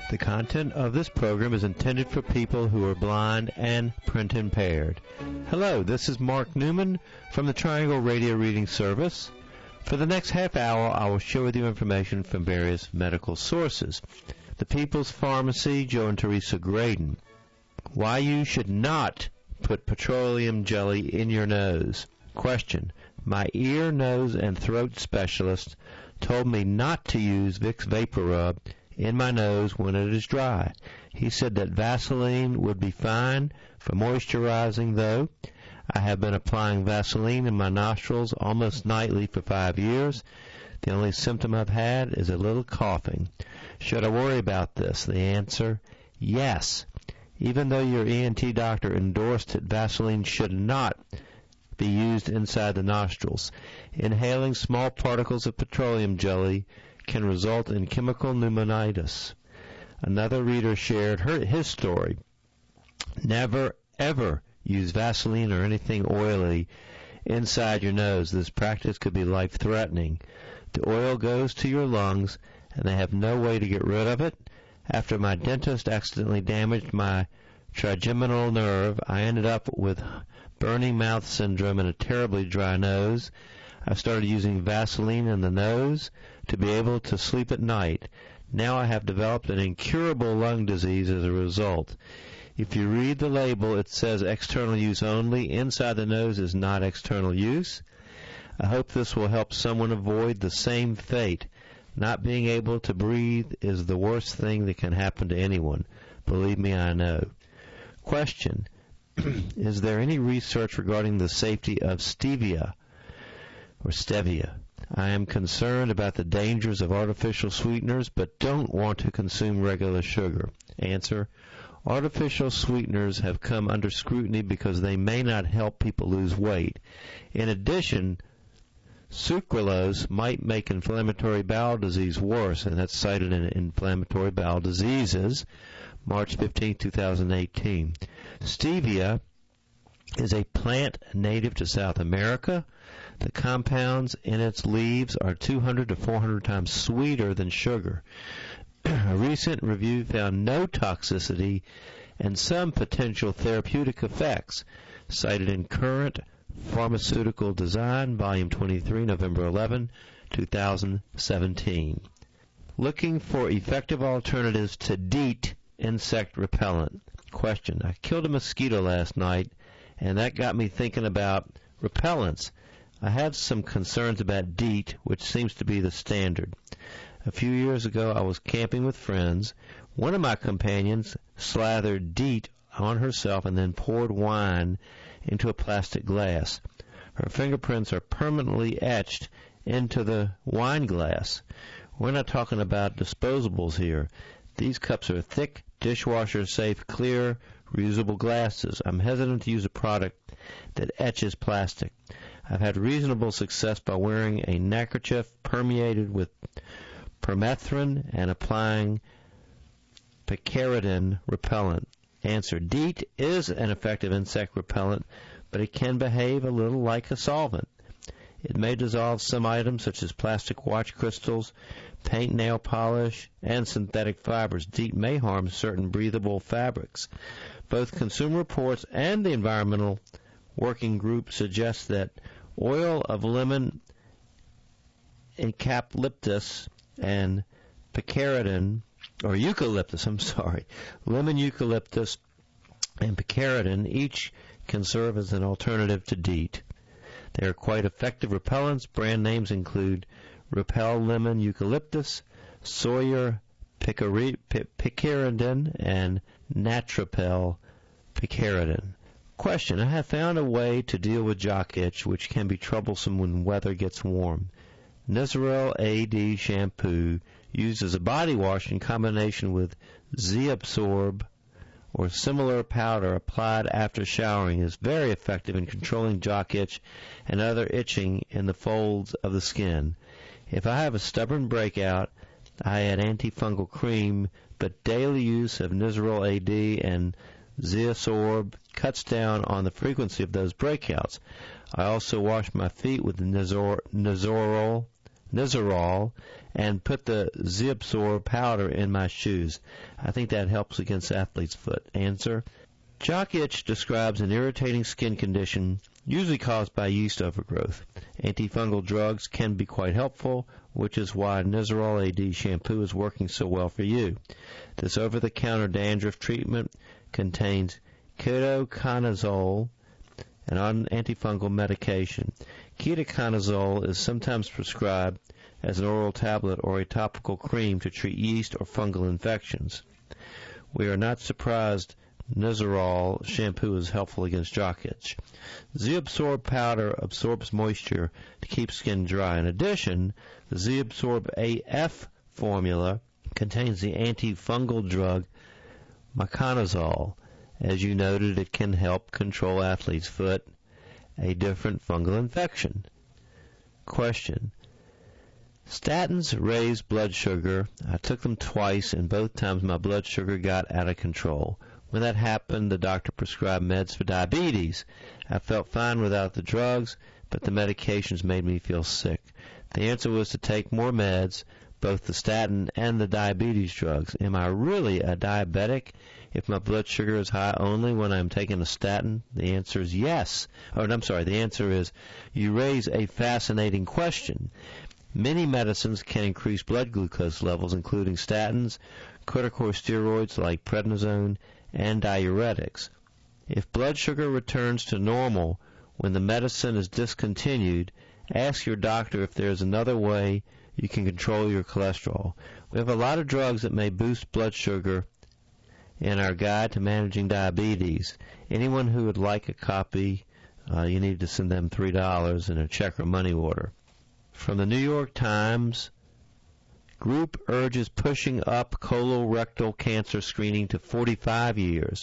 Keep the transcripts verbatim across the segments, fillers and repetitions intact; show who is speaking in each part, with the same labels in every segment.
Speaker 1: The content of this program is intended for people who are blind and print impaired. Hello, this is Mark Newman from the Triangle Radio Reading Service. For the next half hour, I will share with you information from various medical sources. The People's Pharmacy, Joe and Teresa Graydon. Why you should not put petroleum jelly in your nose. Question. My ear, nose, and throat specialist told me not to use Vicks VapoRub in my nose when it is dry. He said that Vaseline would be fine for moisturizing, though. I have been applying Vaseline in my nostrils almost nightly for five years. The only symptom I've had is a little coughing. Should I worry about this? The answer, yes. Even though your E N T doctor endorsed it, Vaseline should not be used inside the nostrils. Inhaling small particles of petroleum jelly can result in chemical pneumonitis. Another reader shared her, his story. Never, ever use Vaseline or anything oily inside your nose. This practice could be life-threatening. The oil goes to your lungs, and they have no way to get rid of it. After my dentist accidentally damaged my trigeminal nerve, I ended up with burning mouth syndrome and a terribly dry nose. I started using Vaseline in the nose to be able to sleep at night. Now I have developed an incurable lung disease as a result. If you read the label, it says external use only. Inside the nose is not external use. I hope this will help someone avoid the same fate. Not being able to breathe is the worst thing that can happen to anyone. Believe me, I know. Question. Is there any research regarding the safety of stevia or stevia? I am concerned about the dangers of artificial sweeteners, but don't want to consume regular sugar. Answer. Artificial sweeteners have come under scrutiny because they may not help people lose weight. In addition, sucralose might make inflammatory bowel disease worse, and that's cited in Inflammatory Bowel Diseases, March fifteenth, two thousand eighteen. Stevia is a plant native to South America. The compounds in its leaves are two hundred to four hundred times sweeter than sugar. A recent review found no toxicity and some potential therapeutic effects, cited in Current Pharmaceutical Design, Volume twenty-three, November eleventh, two thousand seventeen. Looking for effective alternatives to DEET insect repellent. Question. I killed a mosquito last night, and that got me thinking about repellents. I have some concerns about DEET, which seems to be the standard. A few years ago, I was camping with friends. One of my companions slathered DEET on herself and then poured wine into a plastic glass. Her fingerprints are permanently etched into the wine glass. We're not talking about disposables here. These cups are thick, dishwasher-safe, clear, reusable glasses. I'm hesitant to use a product that etches plastic. I've had reasonable success by wearing a neckerchief permeated with permethrin and applying picaridin repellent. Answer. DEET is an effective insect repellent, but it can behave a little like a solvent. It may dissolve some items such as plastic watch crystals, paint, nail polish, and synthetic fibers. DEET may harm certain breathable fabrics. Both Consumer Reports and the Environmental Working Group suggest that oil of lemon eucalyptus and picaridin, or eucalyptus, I'm sorry, lemon eucalyptus and picaridin each can serve as an alternative to DEET. They are quite effective repellents. Brand names include Repel Lemon Eucalyptus, Sawyer Picaridin, and Natrapel Picaridin. Question. I have found a way to deal with jock itch, which can be troublesome when weather gets warm. Nizoral A D shampoo used as a body wash in combination with Z-Absorb or similar powder applied after showering is very effective in controlling jock itch and other itching in the folds of the skin. If I have a stubborn breakout, I add antifungal cream, but daily use of Nizoral A D and Z-Absorb cuts down on the frequency of those breakouts. I also wash my feet with Nizoral Nizoral, and put the Ziabsorb powder in my shoes. I think that helps against athlete's foot. Answer: jock itch describes an irritating skin condition usually caused by yeast overgrowth. Antifungal drugs can be quite helpful, which is why Nizoral A D shampoo is working so well for you. This over-the-counter dandruff treatment contains ketoconazole, an antifungal medication. Ketoconazole is sometimes prescribed as an oral tablet or a topical cream to treat yeast or fungal infections. We are not surprised Nizoral shampoo is helpful against jock itch. Ziabsorb powder absorbs moisture to keep skin dry. In addition, the Ziabsorb A F formula contains the antifungal drug miconazole. As you noted, it can help control athlete's foot, a different fungal infection. Question: statins raise blood sugar. I took them twice, and both times my blood sugar got out of control. When that happened, the doctor prescribed meds for diabetes. I felt fine without the drugs, but the medications made me feel sick. The answer was to take more meds, both the statin and the diabetes drugs. Am I really a diabetic if my blood sugar is high only when I'm taking a statin? The answer is yes. Oh, I'm sorry. The answer is you raise a fascinating question. Many medicines can increase blood glucose levels, including statins, corticosteroids like prednisone, and diuretics. If blood sugar returns to normal when the medicine is discontinued, ask your doctor if there is another way you can control your cholesterol. We have a lot of drugs that may boost blood sugar in our guide to managing diabetes. Anyone who would like a copy, uh, you need to send them three dollars in a check or money order. From the New York Times, group urges pushing up colorectal cancer screening to forty-five years.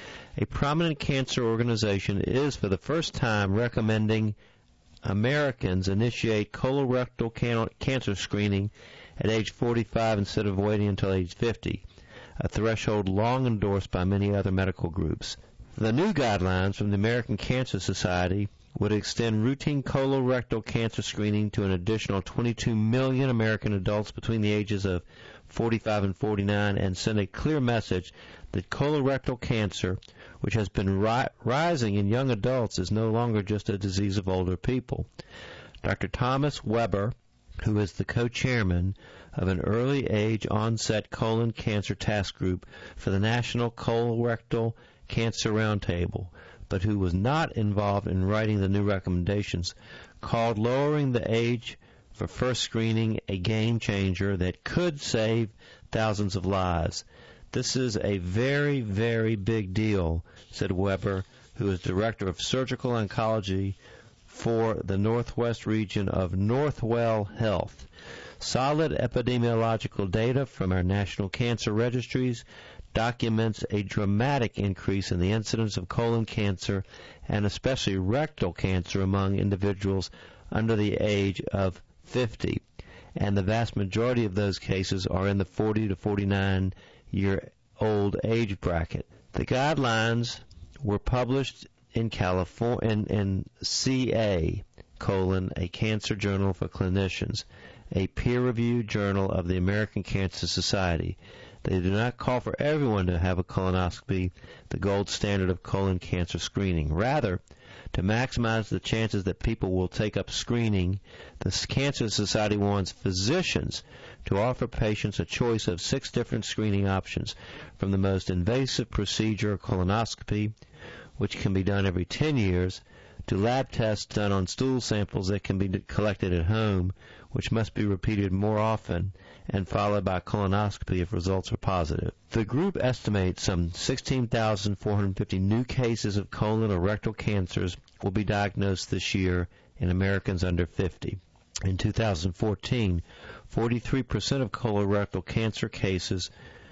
Speaker 1: A prominent cancer organization is for the first time recommending Americans initiate colorectal can- cancer screening at age forty-five instead of waiting until age fifty, a threshold long endorsed by many other medical groups. The new guidelines from the American Cancer Society would extend routine colorectal cancer screening to an additional twenty-two million American adults between the ages of forty-five and forty-nine and send a clear message that colorectal cancer, which has been ri- rising in young adults, is no longer just a disease of older people. Doctor Thomas Weber, who is the co-chairman of an early age onset colon cancer task group for the National Colorectal Cancer Roundtable, but who was not involved in writing the new recommendations, called lowering the age for first screening a game changer that could save thousands of lives. This is a very, very big deal, said Weber, who is Director of Surgical Oncology for the Northwest region of Northwell Health. Solid epidemiological data from our national cancer registries documents a dramatic increase in the incidence of colon cancer and especially rectal cancer among individuals under the age of fifty, and the vast majority of those cases are in the forty to forty-nine year old age bracket. The guidelines were published in California in, in C A colon a Cancer Journal for Clinicians, a peer-reviewed journal of the American Cancer Society. They do not call for everyone to have a colonoscopy, the gold standard of colon cancer screening. Rather, to maximize the chances that people will take up screening, the Cancer Society wants physicians to offer patients a choice of six different screening options, from the most invasive procedure, colonoscopy, which can be done every ten years, to lab tests done on stool samples that can be collected at home, which must be repeated more often, and followed by colonoscopy if results are positive. The group estimates some sixteen thousand four hundred fifty new cases of colon or rectal cancers will be diagnosed this year in Americans under fifty. In two thousand fourteen, forty-three percent of colorectal cancer cases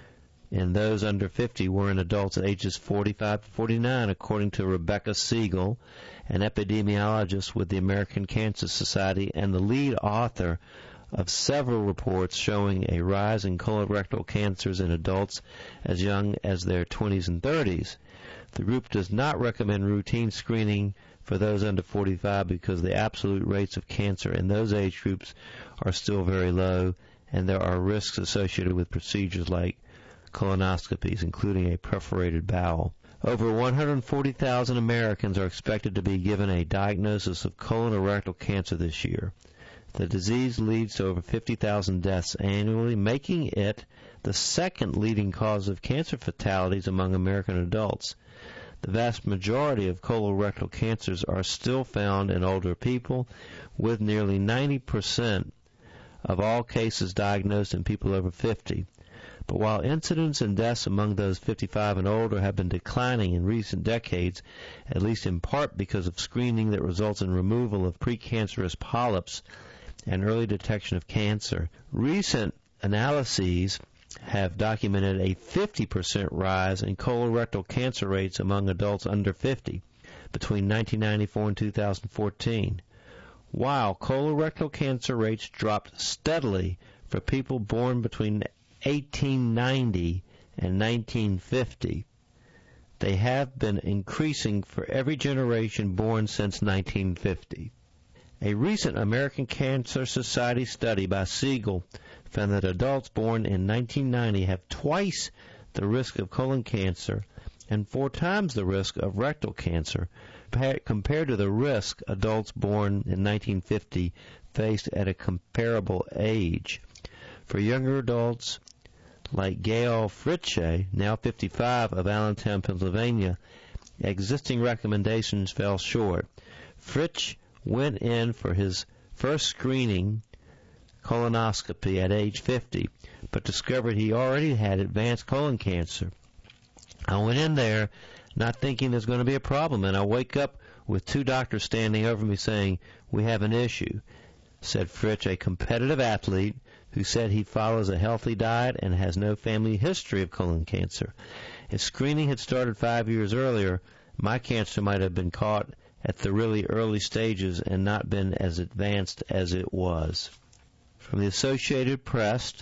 Speaker 1: in those under fifty were in adults ages forty-five to forty-nine, according to Rebecca Siegel, an epidemiologist with the American Cancer Society and the lead author of several reports showing a rise in colorectal cancers in adults as young as their twenties and thirties. The group does not recommend routine screening for those under forty-five because the absolute rates of cancer in those age groups are still very low, and there are risks associated with procedures like colonoscopies, including a perforated bowel. Over one hundred forty thousand Americans are expected to be given a diagnosis of colorectal cancer this year. The disease leads to over fifty thousand deaths annually, making it the second leading cause of cancer fatalities among American adults. The vast majority of colorectal cancers are still found in older people, with nearly ninety percent of all cases diagnosed in people over fifty. But while incidence and deaths among those fifty-five and older have been declining in recent decades, at least in part because of screening that results in removal of precancerous polyps and early detection of cancer, recent analyses have documented a fifty percent rise in colorectal cancer rates among adults under fifty between nineteen ninety-four and two thousand fourteen, while colorectal cancer rates dropped steadily for people born between eighteen ninety and nineteen fifty. They have been increasing for every generation born since nineteen fifty. A recent American Cancer Society study by Siegel found that adults born in nineteen ninety have twice the risk of colon cancer and four times the risk of rectal cancer compared to the risk adults born in nineteen fifty faced at a comparable age. For younger adults like Gail Fritche, now fifty-five, of Allentown, Pennsylvania, existing recommendations fell short. Fritche went in for his first screening colonoscopy at age fifty, but discovered he already had advanced colon cancer. I went in there not thinking there's going to be a problem, and I wake up with two doctors standing over me saying, "We have an issue," said Fritch, a competitive athlete who said he follows a healthy diet and has no family history of colon cancer. If screening had started five years earlier, my cancer might have been caught at the really early stages and not been as advanced as it was. From the Associated Press,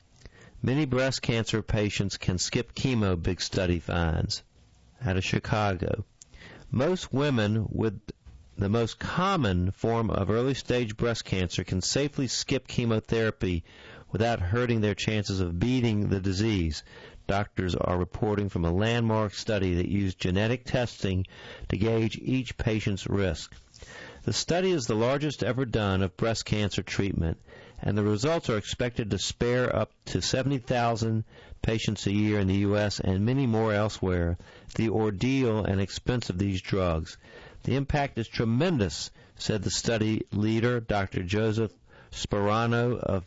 Speaker 1: many breast cancer patients can skip chemo, big study finds. Out of Chicago, most women with the most common form of early-stage breast cancer can safely skip chemotherapy without hurting their chances of beating the disease. Doctors are reporting from a landmark study that used genetic testing to gauge each patient's risk. The study is the largest ever done of breast cancer treatment, and the results are expected to spare up to seventy thousand patients a year in the U S and many more elsewhere the ordeal and expense of these drugs. The impact is tremendous, said the study leader, Doctor Joseph Sperano of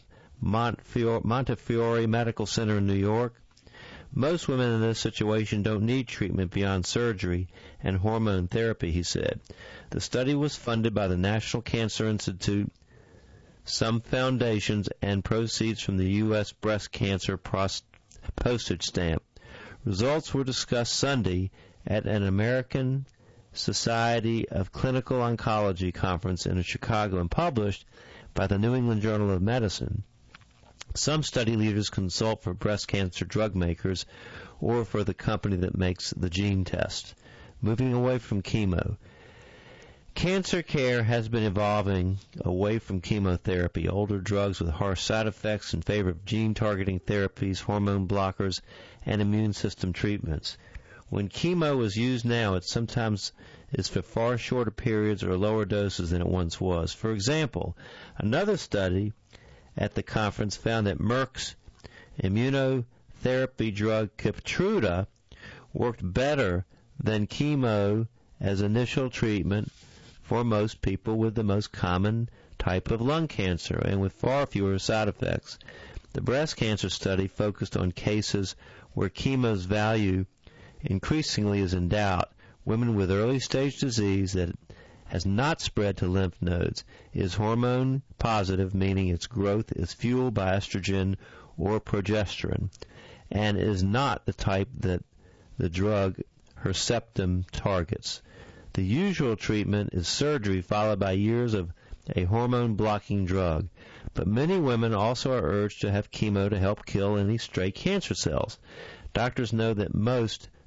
Speaker 1: Montefiore Medical Center in New York. Most women in this situation don't need treatment beyond surgery and hormone therapy, he said. The study was funded by the National Cancer Institute, some foundations, and proceeds from the U S breast cancer postage stamp. Results were discussed Sunday at an American Society of Clinical Oncology conference in Chicago and published by the New England Journal of Medicine. Some study leaders consult for breast cancer drug makers or for the company that makes the gene test. Moving away from chemo. Cancer care has been evolving away from chemotherapy, older drugs with harsh side effects in favor of gene-targeting therapies, hormone blockers, and immune system treatments. When chemo is used now, it sometimes is for far shorter periods or lower doses than it once was. For example, another study at the conference found that Merck's immunotherapy drug Keytruda worked better than chemo as initial treatment for most people with the most common type of lung cancer and with far fewer side effects. The breast cancer study focused on cases where chemo's value increasingly is in doubt. Women with early-stage disease that has not spread to lymph nodes, is hormone positive, meaning its growth is fueled by estrogen or progesterone, and is not the type that the drug Herceptin targets. The usual treatment is surgery followed by years of a hormone-blocking drug, but many women also are urged to have chemo to help kill any stray cancer cells. Doctors know that most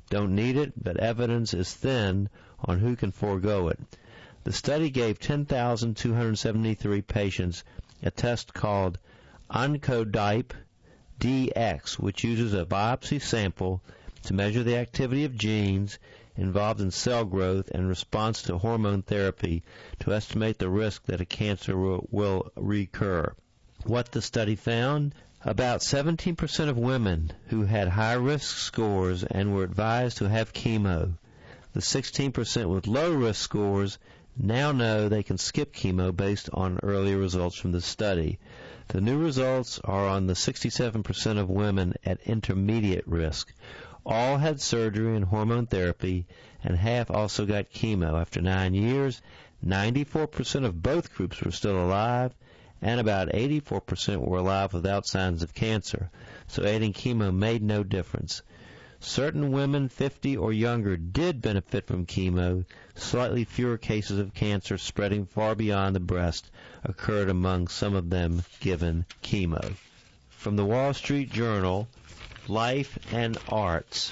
Speaker 1: don't need it, but evidence is thin on who can forego it. The study gave ten thousand two hundred seventy-three patients a test called Oncotype D X, which uses a biopsy sample to measure the activity of genes involved in cell growth and response to hormone therapy to estimate the risk that a cancer will, will recur. What the study found? About seventeen percent of women who had high-risk scores and were advised to have chemo. The sixteen percent with low-risk scores now know they can skip chemo based on earlier results from the study. The new results are on the sixty-seven percent of women at intermediate risk. All had surgery and hormone therapy, and half also got chemo. After nine years, ninety-four percent of both groups were still alive, and about eighty-four percent were alive without signs of cancer. So adding chemo made no difference. Certain women fifty or younger did benefit from chemo. Slightly fewer cases of cancer spreading far beyond the breast occurred among some of them given chemo. From the Wall Street Journal, Life and Arts.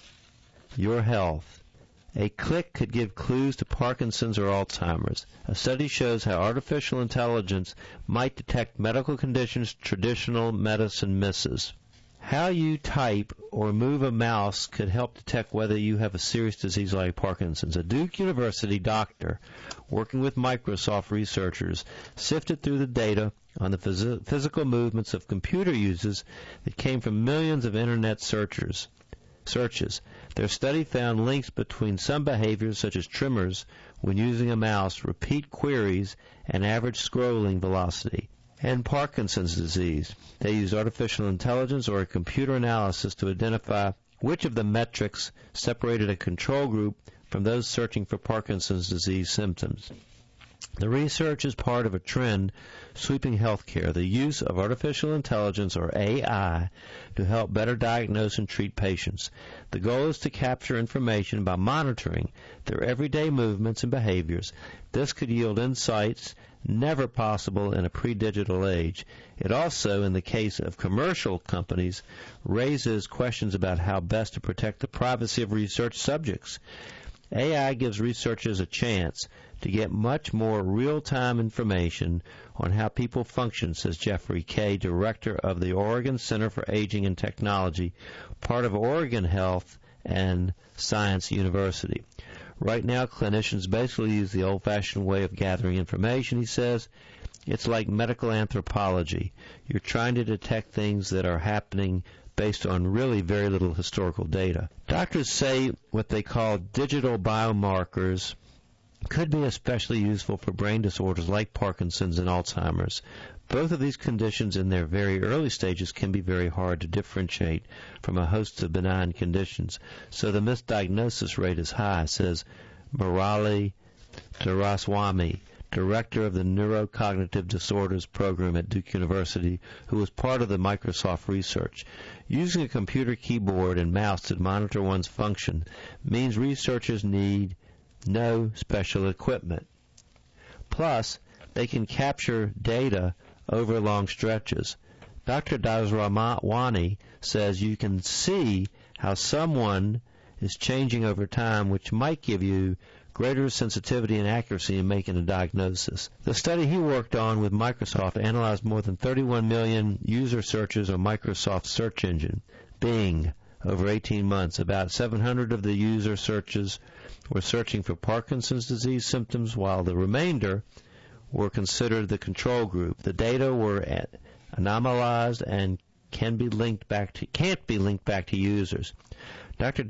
Speaker 1: Your health. A click could give clues to Parkinson's or Alzheimer's. A study shows how artificial intelligence might detect medical conditions traditional medicine misses. How you type or move a mouse could help detect whether you have a serious disease like Parkinson's. A Duke University doctor working with Microsoft researchers sifted through the data on the phys- physical movements of computer users that came from millions of Internet searchers. searches. Their study found links between some behaviors such as tremors when using a mouse, repeat queries, and average scrolling velocity, and Parkinson's disease. They used artificial intelligence or a computer analysis to identify which of the metrics separated a control group from those searching for Parkinson's disease symptoms. The research is part of a trend sweeping healthcare, the use of artificial intelligence, or A I, to help better diagnose and treat patients. The goal is to capture information by monitoring their everyday movements and behaviors. This could yield insights never possible in a pre-digital age. It also, in the case of commercial companies, raises questions about how best to protect the privacy of research subjects. A I gives researchers a chance to get much more real-time information on how people function, says Jeffrey Kay, director of the Oregon Center for Aging and Technology, part of Oregon Health and Science University. Right now, clinicians basically use the old-fashioned way of gathering information, he says. It's like medical anthropology. You're trying to detect things that are happening based on really very little historical data. Doctors say what they call digital biomarkers could be especially useful for brain disorders like Parkinson's and Alzheimer's. Both of these conditions in their very early stages can be very hard to differentiate from a host of benign conditions, so the misdiagnosis rate is high, says Murali Dharaswamy, director of the Neurocognitive Disorders program at Duke University, who was part of the Microsoft research. Using a computer keyboard and mouse to monitor one's function means researchers need no special equipment. Plus, they can capture data over long stretches. Doctor Dharaswamy says you can see how someone is changing over time, which might give you greater sensitivity and accuracy in making a diagnosis. The study he worked on with Microsoft analyzed more than thirty-one million user searches on Microsoft's search engine, Bing, over eighteen months. About seven hundred of the user searches were searching for Parkinson's disease symptoms, while the remainder were considered the control group. The data were anonymized and can be linked back to can't be linked back to users. Doctor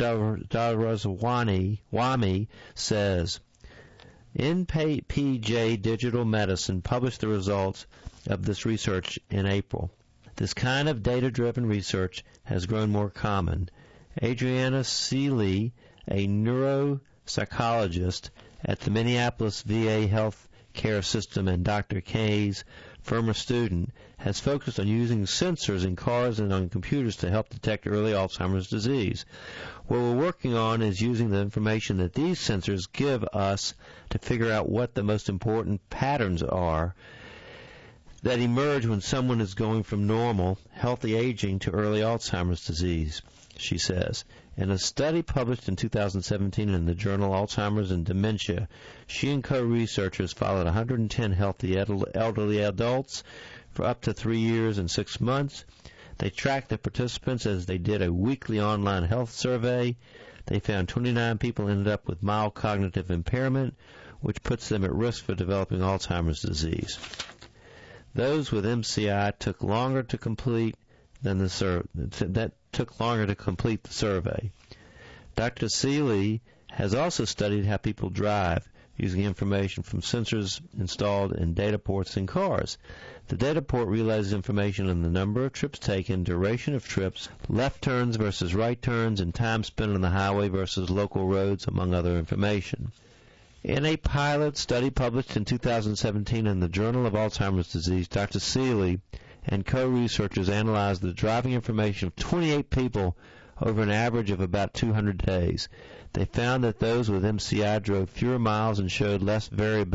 Speaker 1: Dharaswamy says, N P J Digital Medicine published the results of this research in April. This kind of data-driven research has grown more common. Adriana Seeley, a neuropsychologist at the Minneapolis V A Health Care System and Doctor Kay's former student, has focused on using sensors in cars and on computers to help detect early Alzheimer's disease. What we're working on is using the information that these sensors give us to figure out what the most important patterns are that emerge when someone is going from normal, healthy aging to early Alzheimer's disease, she says. In a study published in two thousand seventeen in the journal Alzheimer's and Dementia, she and co-researchers followed one hundred ten healthy elderly adults for up to three years and six months. They tracked the participants as they did a weekly online health survey. They found twenty-nine people ended up with mild cognitive impairment, which puts them at risk for developing Alzheimer's disease. Those with M C I took longer to complete than the sur- that took longer to complete the survey. Doctor Seeley has also studied how people drive using information from sensors installed in data ports in cars. The data port relays information on the number of trips taken, duration of trips, left turns versus right turns, and time spent on the highway versus local roads, among other information. In a pilot study published in two thousand seventeen in the Journal of Alzheimer's Disease, Doctor Seeley and co-researchers analyzed the driving information of twenty-eight people over an average of about two hundred days. They found that those with M C I drove fewer miles and showed less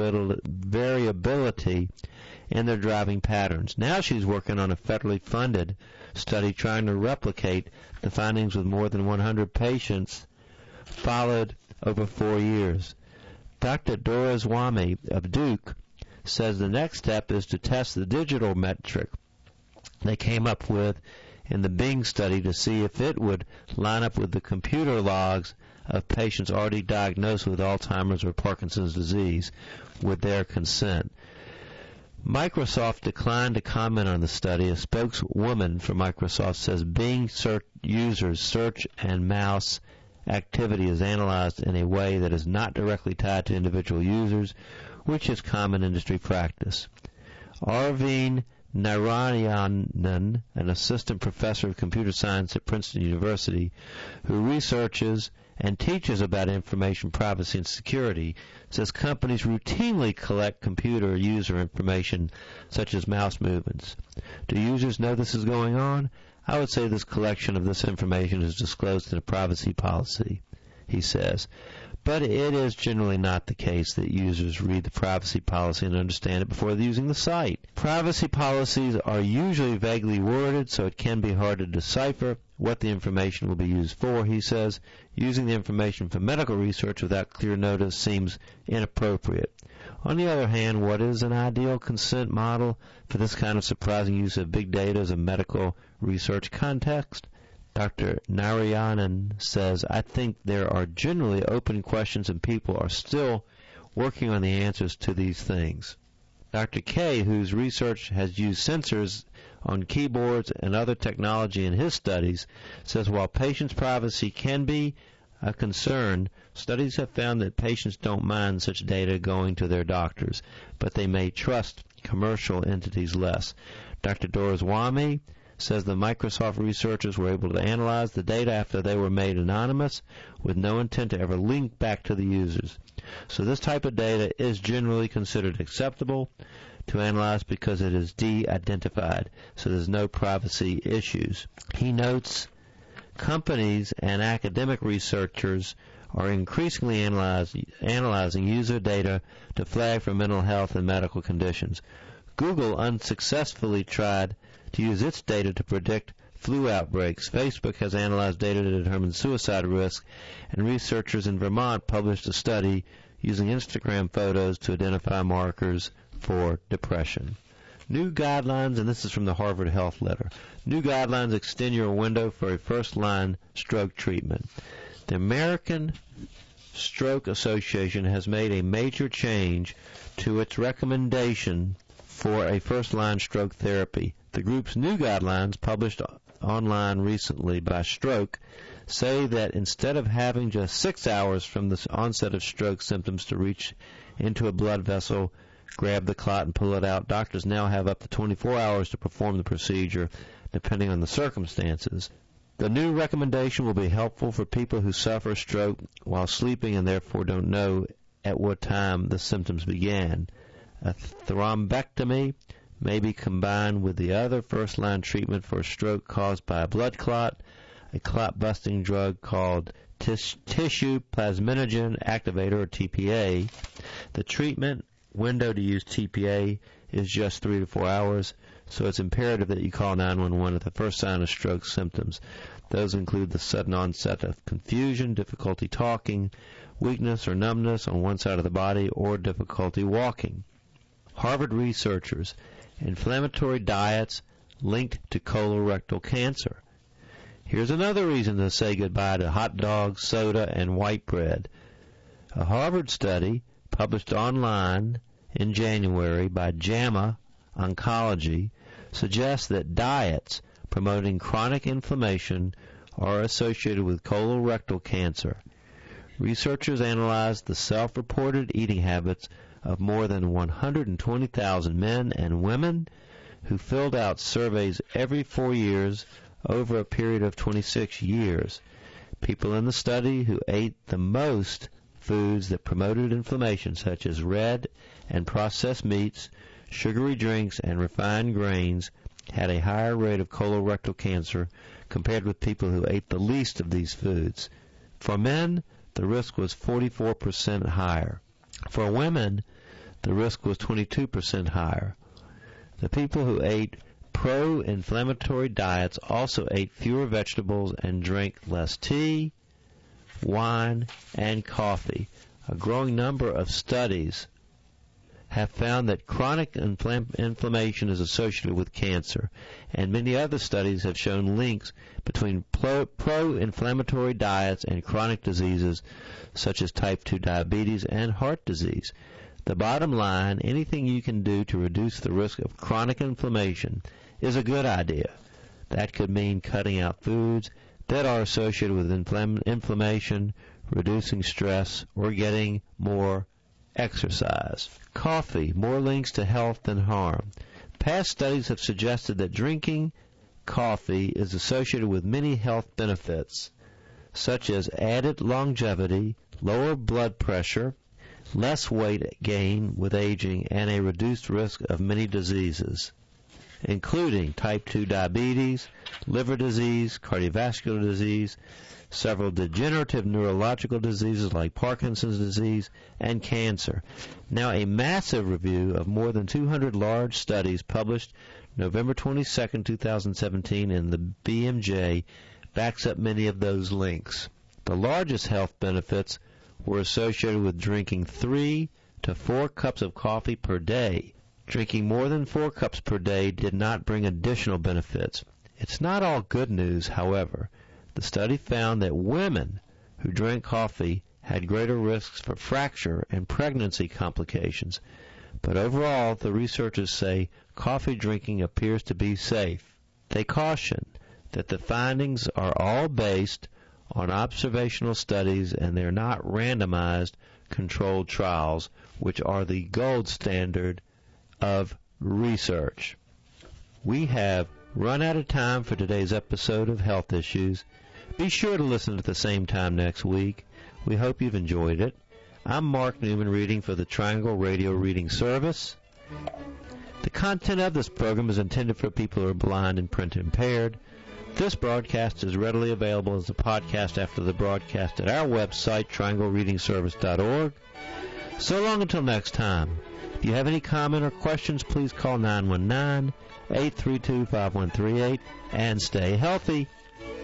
Speaker 1: variability in their driving patterns. Now she's working on a federally funded study trying to replicate the findings with more than one hundred patients followed over four years. Doctor Doraiswamy of Duke says the next step is to test the digital metric they came up with in the Bing study to see if it would line up with the computer logs of patients already diagnosed with Alzheimer's or Parkinson's disease with their consent. Microsoft declined to comment on the study. A spokeswoman for Microsoft says Bing search users' search and mouse activity is analyzed in a way that is not directly tied to individual users, which is common industry practice. Arvind Narayanan, an assistant professor of computer science at Princeton University, who researches and teaches about information privacy and security, says companies routinely collect computer user information such as mouse movements. Do users know this is going on? I would say this collection of this information is disclosed in a privacy policy, he says. But it is generally not the case that users read the privacy policy and understand it before using the site. Privacy policies are usually vaguely worded, so it can be hard to decipher what the information will be used for, he says. Using the information for medical research without clear notice seems inappropriate. On the other hand, what is an ideal consent model for this kind of surprising use of big data as a medical research context? Doctor Narayanan says, I think there are generally open questions and people are still working on the answers to these things. Doctor K, whose research has used sensors on keyboards and other technology in his studies, says while patients' privacy can be a concern, studies have found that patients don't mind such data going to their doctors, but they may trust commercial entities less. Doctor Doraiswamy says the Microsoft researchers were able to analyze the data after they were made anonymous with no intent to ever link back to the users. So this type of data is generally considered acceptable to analyze because it is de-identified, so there's no privacy issues. He notes companies and academic researchers are increasingly analyze, analyzing user data to flag for mental health and medical conditions. Google unsuccessfully tried to use its data to predict flu outbreaks. Facebook has analyzed data to determine suicide risk, and researchers in Vermont published a study using Instagram photos to identify markers for depression. New guidelines, and this is from the Harvard Health Letter, new guidelines extend your window for a first-line stroke treatment. The American Stroke Association has made a major change to its recommendation for a first-line stroke therapy. The group's new guidelines, published online recently by Stroke, say that instead of having just six hours from the onset of stroke symptoms to reach into a blood vessel, grab the clot and pull it out, doctors now have up to twenty-four hours to perform the procedure, depending on the circumstances. The new recommendation will be helpful for people who suffer stroke while sleeping and therefore don't know at what time the symptoms began. A thrombectomy may be combined with the other first-line treatment for a stroke caused by a blood clot, a clot-busting drug called tis- tissue plasminogen activator, or T P A. The treatment window to use T P A is just three to four hours, so it's imperative that you call nine one one at the first sign of stroke symptoms. Those include the sudden onset of confusion, difficulty talking, weakness or numbness on one side of the body, or difficulty walking. Harvard researchers, inflammatory diets linked to colorectal cancer. Here's another reason to say goodbye to hot dogs, soda, and white bread. A Harvard study published online in January by JAMA Oncology suggests that diets promoting chronic inflammation are associated with colorectal cancer. Researchers analyzed the self-reported eating habits of more than one hundred twenty thousand men and women who filled out surveys every four years over a period of twenty-six years. People in the study who ate the most foods that promoted inflammation, such as red and processed meats, sugary drinks, and refined grains, had a higher rate of colorectal cancer compared with people who ate the least of these foods. For men, the risk was forty-four percent higher. For women, the risk was twenty-two percent higher. The people who ate pro-inflammatory diets also ate fewer vegetables and drank less tea, wine, and coffee. A growing number of studies have found that chronic infl- inflammation is associated with cancer, and many other studies have shown links between pro- pro-inflammatory diets and chronic diseases such as type two diabetes and heart disease. The bottom line, anything you can do to reduce the risk of chronic inflammation is a good idea. That could mean cutting out foods that are associated with infl- inflammation, reducing stress, or getting more exercise. Coffee, more links to health than harm. Past studies have suggested that drinking coffee is associated with many health benefits, such as added longevity, lower blood pressure, less weight gain with aging, and a reduced risk of many diseases, including type two diabetes, liver disease, cardiovascular disease, several degenerative neurological diseases like Parkinson's disease, and cancer. Now, a massive review of more than two hundred large studies published November twenty-second, two thousand seventeen in the B M J backs up many of those links. The largest health benefits were associated with drinking three to four cups of coffee per day. Drinking more than four cups per day did not bring additional benefits. It's not all good news, however. The study found that women who drank coffee had greater risks for fracture and pregnancy complications. But overall, the researchers say coffee drinking appears to be safe. They caution that the findings are all based on observational studies and they're not randomized controlled trials, which are the gold standard of research. We have run out of time for today's episode of Health Issues. Be sure to listen at the same time next week. We hope you've enjoyed it. I'm Mark Newman reading for the Triangle Radio Reading Service. The content of this program is intended for people who are blind and print impaired. This broadcast is readily available as a podcast after the broadcast at our website, triangle reading service dot org. So long until next time. If you have any comment or questions, please call nine one nine, eight three two, five one three eight and stay healthy.